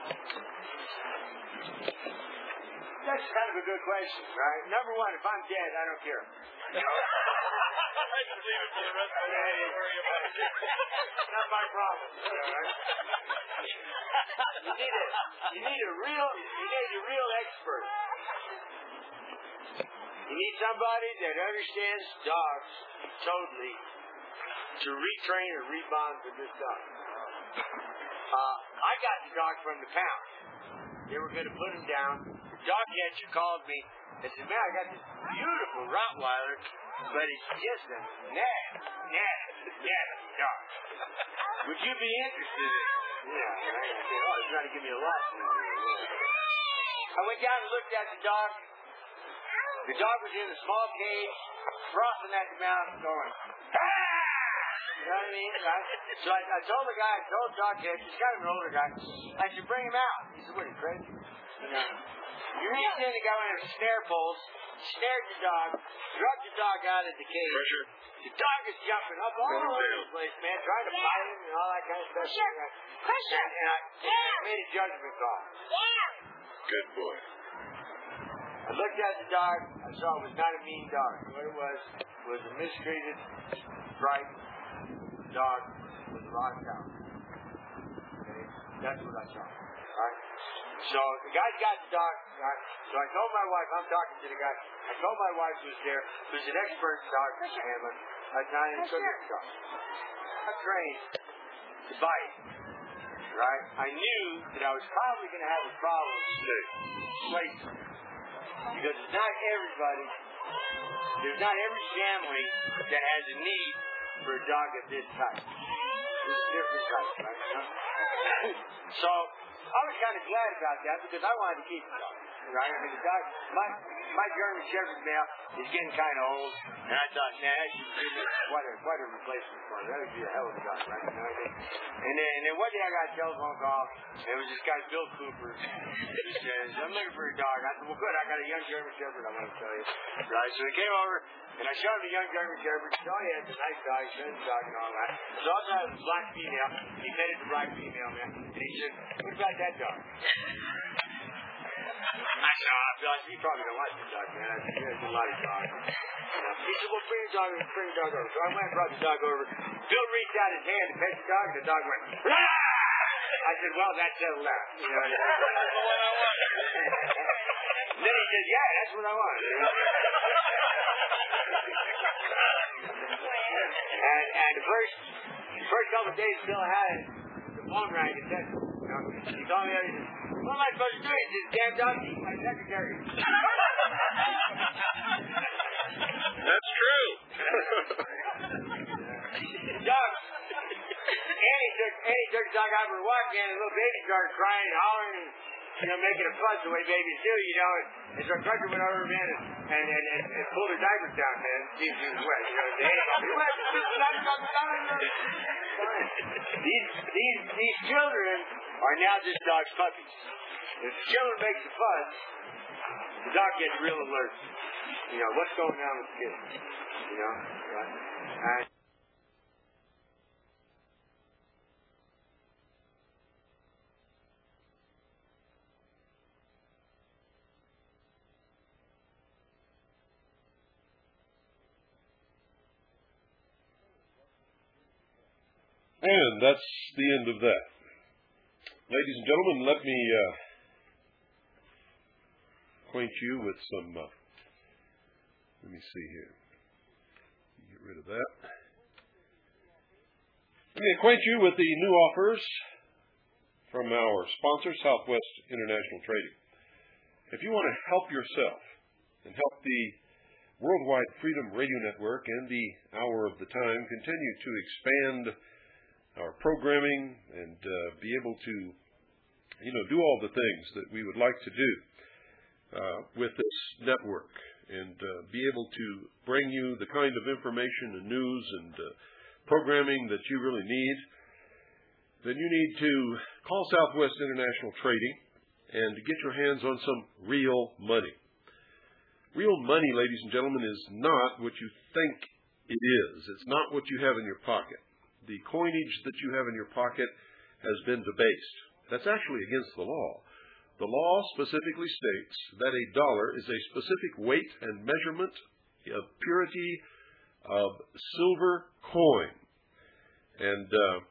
[SPEAKER 9] That's kind of a good question, right? Number one, if I'm dead, I don't care.
[SPEAKER 10] I just leave it for the rest of the day and worry about it.
[SPEAKER 9] Not my problem. Right? You need a real expert. You need somebody that understands dogs totally to retrain or rebond with this dog. I got the dog from the pound. They were going to put him down. The dog catcher called me and said, man, I got this beautiful Rottweiler, but it's just a nasty dog. Would you be interested in it? Yeah, right. I said, oh, he's trying to give me a lesson. I went down and looked at the dog. The dog was in a small cage, frothing at the mouth, going, ah! You know what I mean? Right? So I told the guy, told Doghead, he's kind of an older guy, I should bring him out. He said, what, are you crazy? You know, you reached in and got one of those snare poles, snared the dog, drugged the dog out of the cage.
[SPEAKER 11] Pressure.
[SPEAKER 9] The dog is jumping up all over the place, man, trying to fight him and all that kind of stuff.
[SPEAKER 1] Pressure.
[SPEAKER 9] And I made a judgment call.
[SPEAKER 11] Good boy.
[SPEAKER 9] I looked at the dog. I saw it was not a mean dog. What it was a mistreated, bright dog with a lot of talent. Okay? That's what I saw. All right? So the guy's got the dog. Right? So I told my wife, I'm talking to the guy. I told my wife who's there, who's an expert dog handler. I took the dog. I'm trained to bite. Right? I knew that I was probably going to have a problem placement. Because it's not everybody, there's not every family that has a need for a dog of this type. There's different types, right? So I was kind of glad about that because I wanted to keep the dog. Right? I mean, the dog, my German Shepherd male is getting kind of old, and I thought, man, that should be quite a replacement for him. That would be a hell of a dog, right? You know what I mean? And then one day I got a telephone call, and it was this guy, Bill Cooper. He says, I'm looking for a dog. I said, well, good, I got a young German Shepherd I want to tell you. Right? So he came over, and I showed him the young German Shepherd. He said, oh, yeah, it's a nice dog. He showed him the dog and all that. So I also had a black female. He fed it to black female, man. And he said, what about that dog? I said, oh, you probably don't like this dog, man. I said, there's a lot of dogs. He said, well, bring the dog over. So I went and brought the dog over. Bill reached out his hand to pet the dog, and the dog went, rah! I said, well, that settled out. You know, that's what I want. Then he said, yeah, that's what I want. And the first couple of days Bill had it, the phone rang and said, he told me everything. What am I supposed to do? He said, damn dog, he's my secretary.
[SPEAKER 11] That's true.
[SPEAKER 9] Dog. Annie took the dog out for a walk, and the little baby started crying and hollering and, making a fuss the way babies do, And so Crusher went over, man, and pulled her diapers down, man. See if she was wet. These children are now this dog's puppies. If the children makes a fuss, the dog gets real alert. What's going on with the kids? Right?
[SPEAKER 3] And that's the end of that. Ladies and gentlemen, let me acquaint you with some, let me see here. Get rid of that. Let me acquaint you with the new offers from our sponsor, Southwest International Trading. If you want to help yourself and help the Worldwide Freedom Radio Network and the Hour of the Time continue to expand our programming and be able to, do all the things that we would like to do with this network and be able to bring you the kind of information and news and programming that you really need, then you need to call Southwest International Trading and get your hands on some real money. Real money, ladies and gentlemen, is not what you think it is. It's not what you have in your pocket. The coinage that you have in your pocket has been debased. That's actually against the law. The law specifically states that a dollar is a specific weight and measurement of purity of silver coin. And,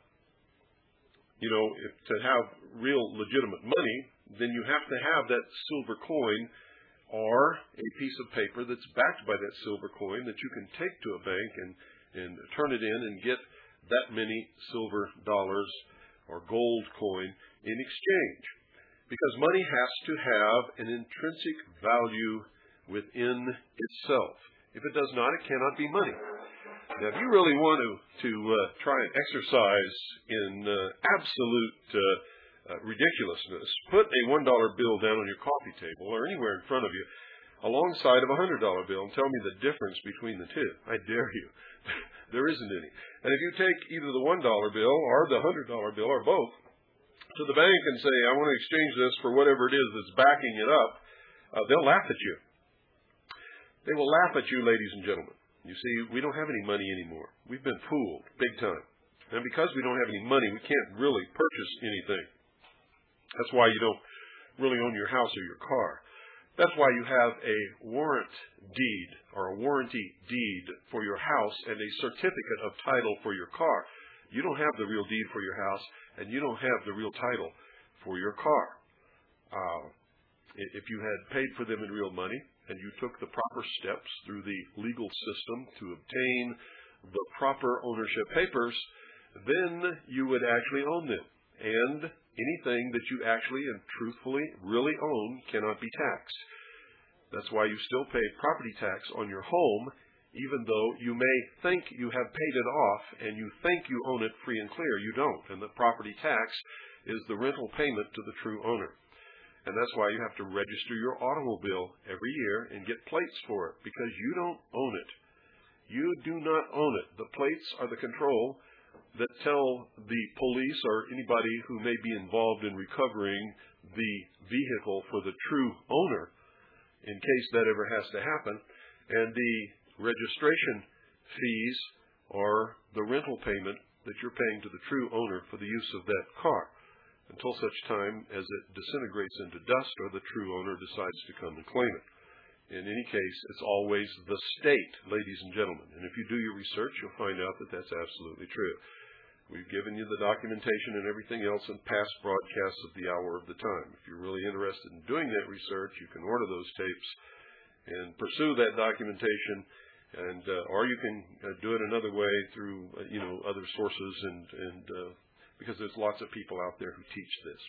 [SPEAKER 3] if to have real legitimate money, then you have to have that silver coin or a piece of paper that's backed by that silver coin that you can take to a bank and turn it in and get that many silver dollars or gold coin in exchange. Because money has to have an intrinsic value within itself. If it does not, it cannot be money. Now, if you really want to try and exercise in absolute ridiculousness, put a $1 bill down on your coffee table or anywhere in front of you alongside of a $100 bill and tell me the difference between the two. I dare you. There isn't any. And if you take either the $1 bill or the $100 bill or both to the bank and say, I want to exchange this for whatever it is that's backing it up, they'll laugh at you. They will laugh at you, ladies and gentlemen. You see, we don't have any money anymore. We've been fooled big time. And because we don't have any money, we can't really purchase anything. That's why you don't really own your house or your car. That's why you have a warrant deed or a warranty deed for your house and a certificate of title for your car. You don't have the real deed for your house, and you don't have the real title for your car. If you had paid for them in real money and you took the proper steps through the legal system to obtain the proper ownership papers, then you would actually own them. And anything that you actually and truthfully really own cannot be taxed. That's why you still pay property tax on your home, even though you may think you have paid it off and you think you own it free and clear. You don't. And the property tax is the rental payment to the true owner. And that's why you have to register your automobile every year and get plates for it, because you don't own it. You do not own it. The plates are the control that tell the police or anybody who may be involved in recovering the vehicle for the true owner, in case that ever has to happen. And the registration fees are the rental payment that you're paying to the true owner for the use of that car, until such time as it disintegrates into dust or the true owner decides to come and claim it. In any case, it's always the state, ladies and gentlemen. And if you do your research, you'll find out that that's absolutely true. We've given you the documentation and everything else in past broadcasts of the hour of the time. If you're really interested in doing that research, you can order those tapes and pursue that documentation, and or you can do it another way through other sources, and because there's lots of people out there who teach this.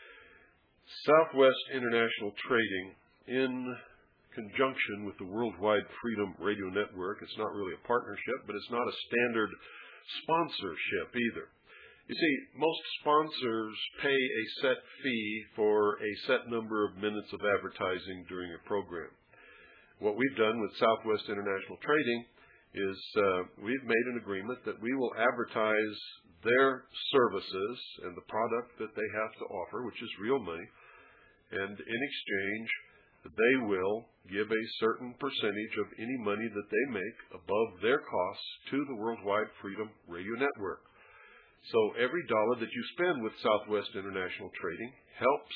[SPEAKER 3] Southwest International Trading, in conjunction with the Worldwide Freedom Radio Network, it's not really a partnership, but it's not a standard sponsorship either. You see, most sponsors pay a set fee for a set number of minutes of advertising during a program. What we've done with Southwest International Trading is we've made an agreement that we will advertise their services and the product that they have to offer, which is real money, and in exchange, they will give a certain percentage of any money that they make above their costs to the Worldwide Freedom Radio Network. So every dollar that you spend with Southwest International Trading helps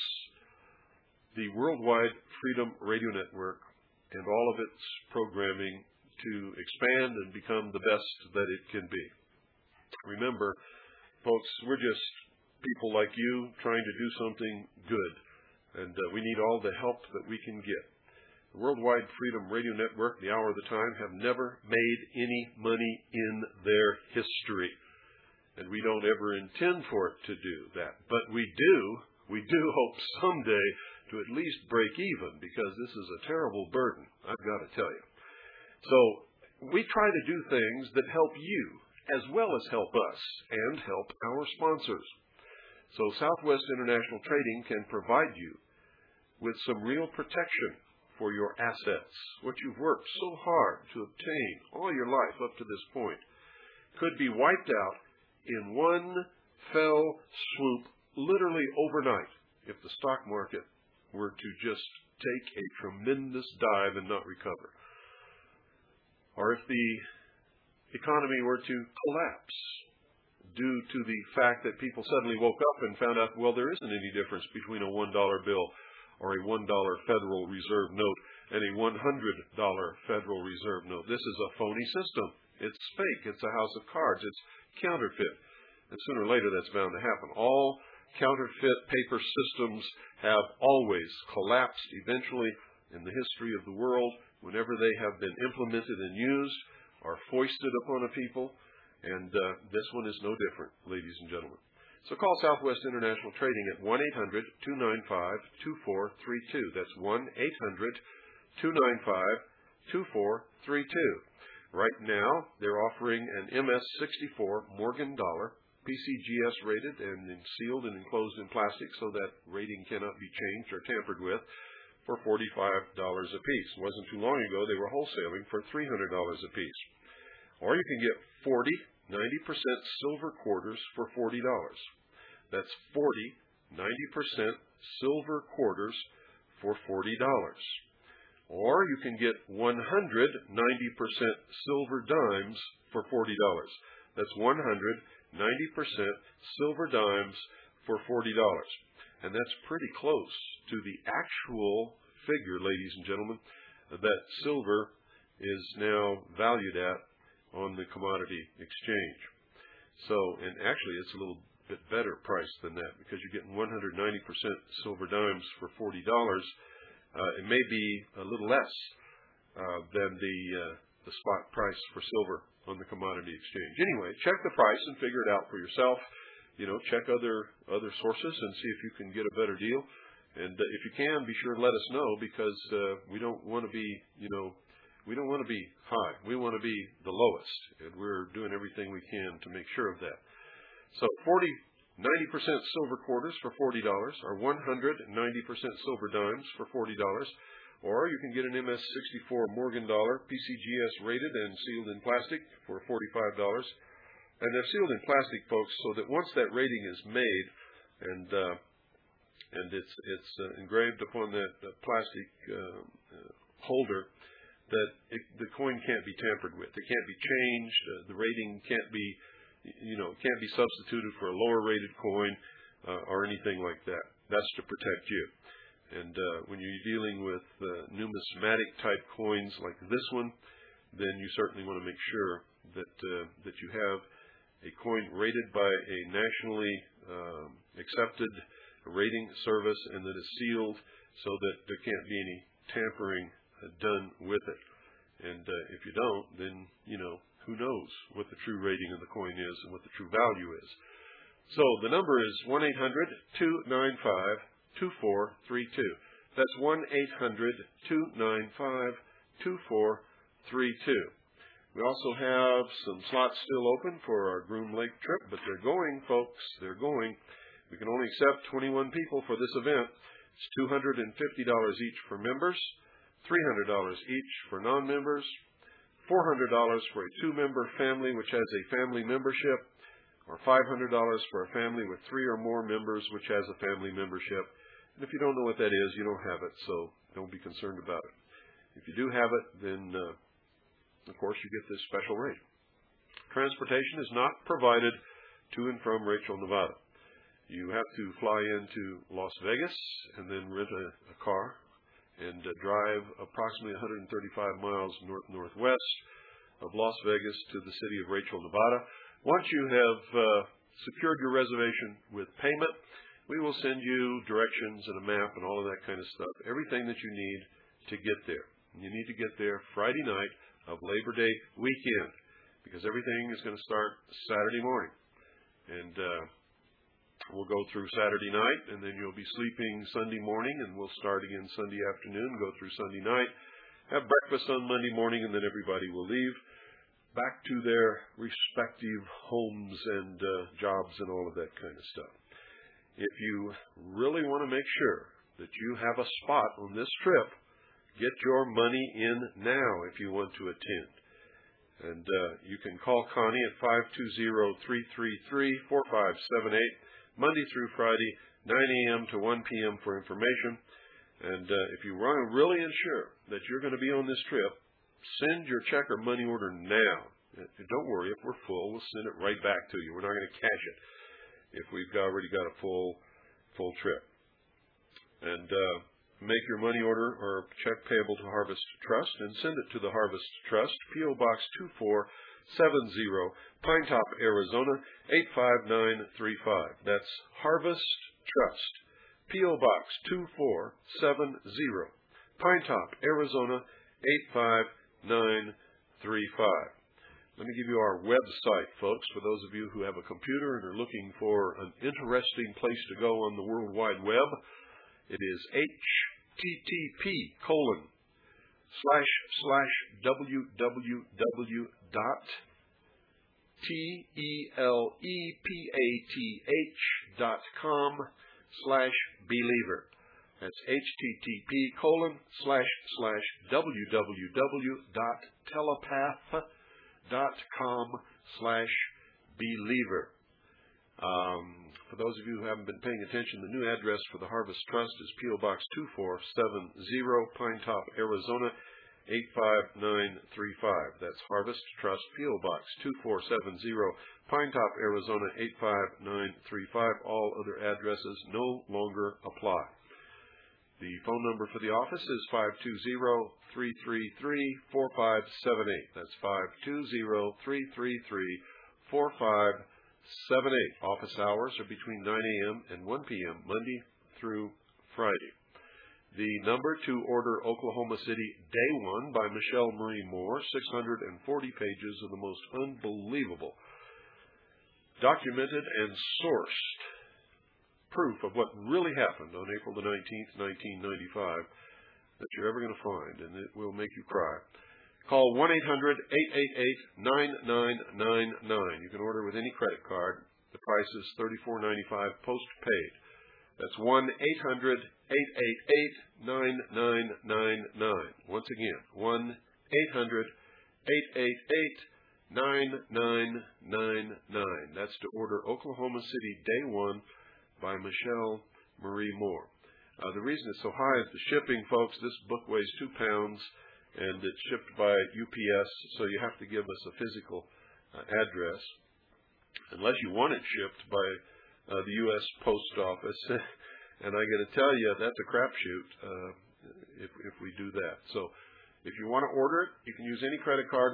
[SPEAKER 3] the Worldwide Freedom Radio Network and all of its programming to expand and become the best that it can be. Remember, folks, we're just people like you trying to do something good, and we need all the help that we can get. The Worldwide Freedom Radio Network, the Hour of the Time, have never made any money in their history, and we don't ever intend for it to do that. But we do hope someday to at least break even, because this is a terrible burden, I've got to tell you. So we try to do things that help you as well as help us and help our sponsors. So Southwest International Trading can provide you with some real protection for your assets. What you've worked so hard to obtain all your life up to this point could be wiped out in one fell swoop, literally overnight, if the stock market were to just take a tremendous dive and not recover. Or if the economy were to collapse due to the fact that people suddenly woke up and found out, well, there isn't any difference between a $1 bill or a $1 Federal Reserve note and a $100 Federal Reserve note. This is a phony system. It's fake. It's a house of cards. It's counterfeit. And sooner or later that's bound to happen. All counterfeit paper systems have always collapsed eventually in the history of the world whenever they have been implemented and used or foisted upon a people. And this one is no different, ladies and gentlemen. So call Southwest International Trading at 1-800-295-2432. That's 1-800-295-2432. Right now, they're offering an MS-64 Morgan dollar, PCGS rated and sealed and enclosed in plastic so that rating cannot be changed or tampered with, for $45 a piece. It wasn't too long ago they were wholesaling for $300 a piece. Or you can get 40 90% silver quarters for $40. That's 40 90% silver quarters for $40. Or you can get 100 90% silver dimes for $40. That's 100 90% silver dimes for $40. And that's pretty close to the actual figure, ladies and gentlemen, that silver is now valued at on the commodity exchange. So, and actually it's a little bit better price than that because you're getting 190% silver dimes for $40. It may be a little less than the spot price for silver on the commodity exchange. Anyway, check the price and figure it out for yourself. Check other sources and see if you can get a better deal. And if you can, be sure to let us know because we don't want to be, we don't want to be high. We want to be the lowest, and we're doing everything we can to make sure of that. So 90% silver quarters for $40, or 190% silver dimes for $40, or you can get an MS-64 Morgan dollar, PCGS rated and sealed in plastic for $45. And they're sealed in plastic, folks, so that once that rating is made and it's engraved upon that plastic holder, that the coin can't be tampered with. It can't be changed. The rating can't be, can't be substituted for a lower rated coin or anything like that. That's to protect you. And when you're dealing with numismatic type coins like this one, then you certainly want to make sure that you have a coin rated by a nationally accepted rating service and that is sealed so that there can't be any tampering done with it. And if you don't, then, who knows what the true rating of the coin is and what the true value is. So the number is 1-800-295-2432. That's 1-800-295-2432. We also have some slots still open for our Groom Lake trip, but they're going, folks. They're going. We can only accept 21 people for this event. It's $250 each for members, $300 each for non-members, $400 for a two-member family which has a family membership, or $500 for a family with 3 or more members which has a family membership. And if you don't know what that is, you don't have it, so don't be concerned about it. If you do have it, then of course you get this special rate. Transportation is not provided to and from Rachel, Nevada. You have to fly into Las Vegas and then rent a car and drive approximately 135 miles north-northwest of Las Vegas to the city of Rachel, Nevada. Once you have secured your reservation with payment, we will send you directions and a map and all of that kind of stuff, everything that you need to get there. You need to get there Friday night of Labor Day weekend because everything is going to start Saturday morning. And we'll go through Saturday night, and then you'll be sleeping Sunday morning, and we'll start again Sunday afternoon, go through Sunday night, have breakfast on Monday morning, and then everybody will leave back to their respective homes and jobs and all of that kind of stuff. If you really want to make sure that you have a spot on this trip, get your money in now if you want to attend. And you can call Connie at 520-333-4578, Monday through Friday, 9 a.m. to 1 p.m. for information. And if you want to really ensure that you're going to be on this trip, send your check or money order now. Don't worry, if we're full, we'll send it right back to you. We're not going to cash it if we've already got a full trip. And make your money order or check payable to Harvest Trust and send it to the Harvest Trust, P.O. Box 2470, Pinetop, Arizona 85935. That's Harvest Trust, P.O. Box 2470, Pinetop, Arizona 85935. Let me give you our website, folks, for those of you who have a computer and are looking for an interesting place to go on the World Wide Web. It is http:// www.telepath.com/believer. That's http://www.telepath.com/believer. For those of you who haven't been paying attention, the new address for the Harvest Trust is P.O. Box 2470, Pine Top, Arizona 85935. That's Harvest Trust, P.O. Box 2470, Pine Top, Arizona 85935. All other addresses no longer apply. The phone number for the office is 520-333-4578. That's 520-333-4578. Office hours are between 9 a.m. and 1 p.m. Monday through Friday. The number to order Oklahoma City Day One by Michelle Marie Moore, 640 pages of the most unbelievable, documented and sourced proof of what really happened on April the 19th, 1995 that you're ever going to find, and it will make you cry. Call 1-800-888-9999. You can order with any credit card. The price is $34.95 post-paid. That's 1-800-888-9999. Once again, 1-800-888-9999. That's to order Oklahoma City Day One by Michelle Marie Moore. The reason it's so high is the shipping, folks. This book weighs 2 pounds, and it's shipped by UPS, so you have to give us a physical address, unless you want it shipped by the U.S. Post Office. And I got to tell you, that's a crapshoot if we do that. So if you want to order it, you can use any credit card,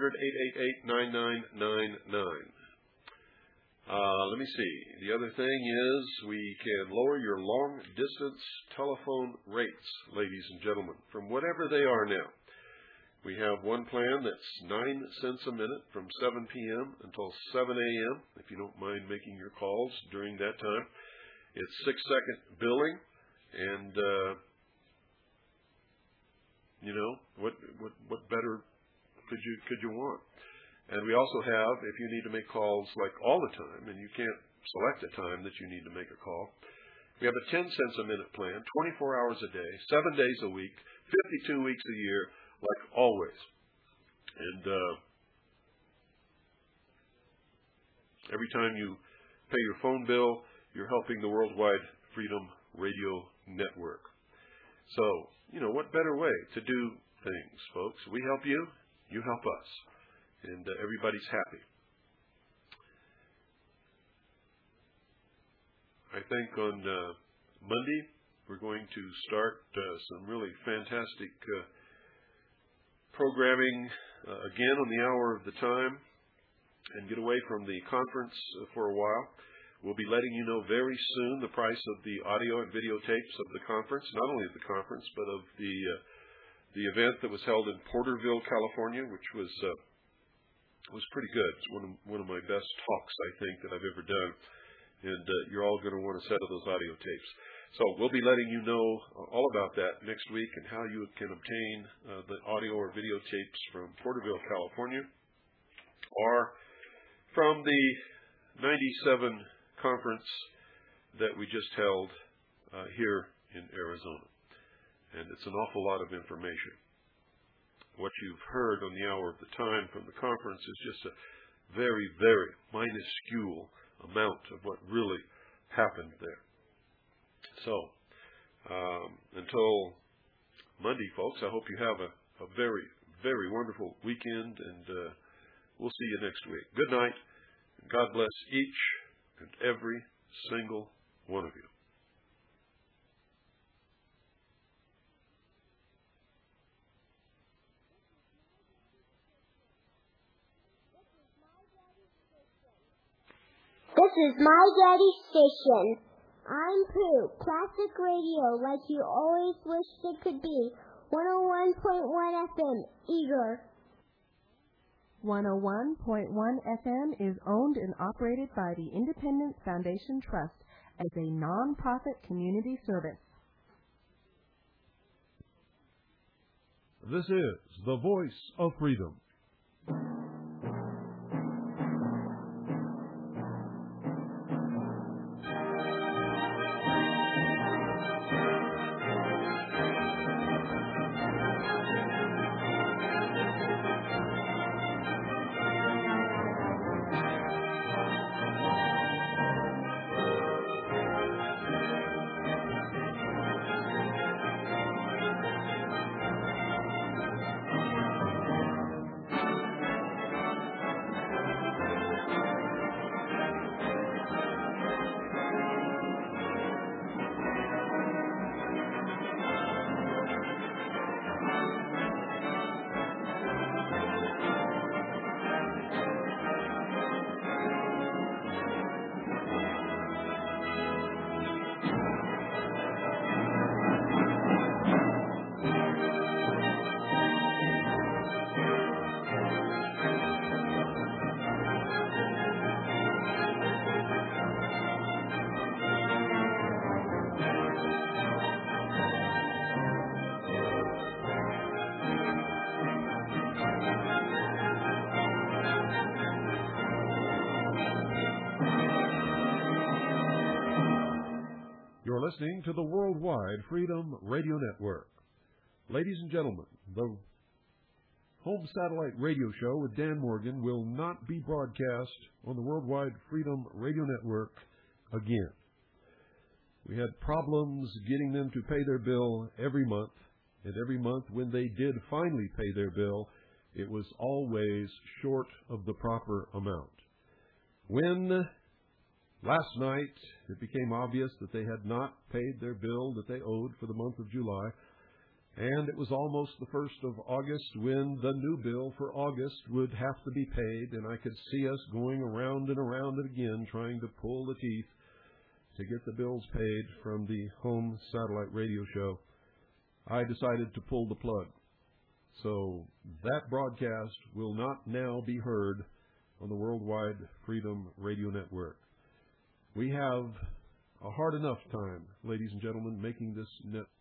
[SPEAKER 3] 1-800-888-9999. Let me see. The other thing is we can lower your long-distance telephone rates, ladies and gentlemen, from whatever they are now. We have one plan that's 9 cents a minute from 7 p.m. until 7 a.m., if you don't mind making your calls during that time. It's 6-second billing, and, what better could you want? And we also have, if you need to make calls like all the time, and you can't select a time that you need to make a call, we have a 10 cents a minute plan, 24 hours a day, 7 days a week, 52 weeks a year, like always. And every time you pay your phone bill, you're helping the Worldwide Freedom Radio Network. So, what better way to do things, folks? We help you, you help us, and everybody's happy. I think on Monday we're going to start some really fantastic programming again on the hour of the time and get away from the conference for a while. We'll be letting you know very soon the price of the audio and videotapes of the conference, not only of the conference, but of the event that was held in Porterville, California, which was pretty good. It's one of my best talks, I think, that I've ever done. And you're all going to want a set of those audio tapes. So we'll be letting you know all about that next week and how you can obtain the audio or videotapes from Porterville, California, or from the 97 conference that we just held here in Arizona. And it's an awful lot of information. What you've heard on the hour of the time from the conference is just a very, very minuscule amount of what really happened there. So, until Monday, folks, I hope you have a very, very wonderful weekend, and we'll see you next week. Good night, and God bless each and every single one of you.
[SPEAKER 1] This is my daddy's station. I'm Pooh, classic radio like you always wished it could be. 101.1 FM, Eager.
[SPEAKER 2] 101.1 FM is owned and operated by the Independence Foundation Trust as a non-profit community service.
[SPEAKER 3] This is the Voice of Freedom. You're listening to the Worldwide Freedom Radio Network. Ladies and gentlemen, the home satellite radio show with Dan Morgan will not be broadcast on the Worldwide Freedom Radio Network again. We had problems getting them to pay their bill every month, and every month when they did finally pay their bill, it was always short of the proper amount. When last night it became obvious that they had not paid their bill that they owed for the month of July, and it was almost the 1st of August when the new bill for August would have to be paid, and I could see us going around and around it again, trying to pull the teeth to get the bills paid from the home satellite radio show. I decided to pull the plug. So that broadcast will not now be heard on the Worldwide Freedom Radio Network. We have a hard enough time, ladies and gentlemen, making this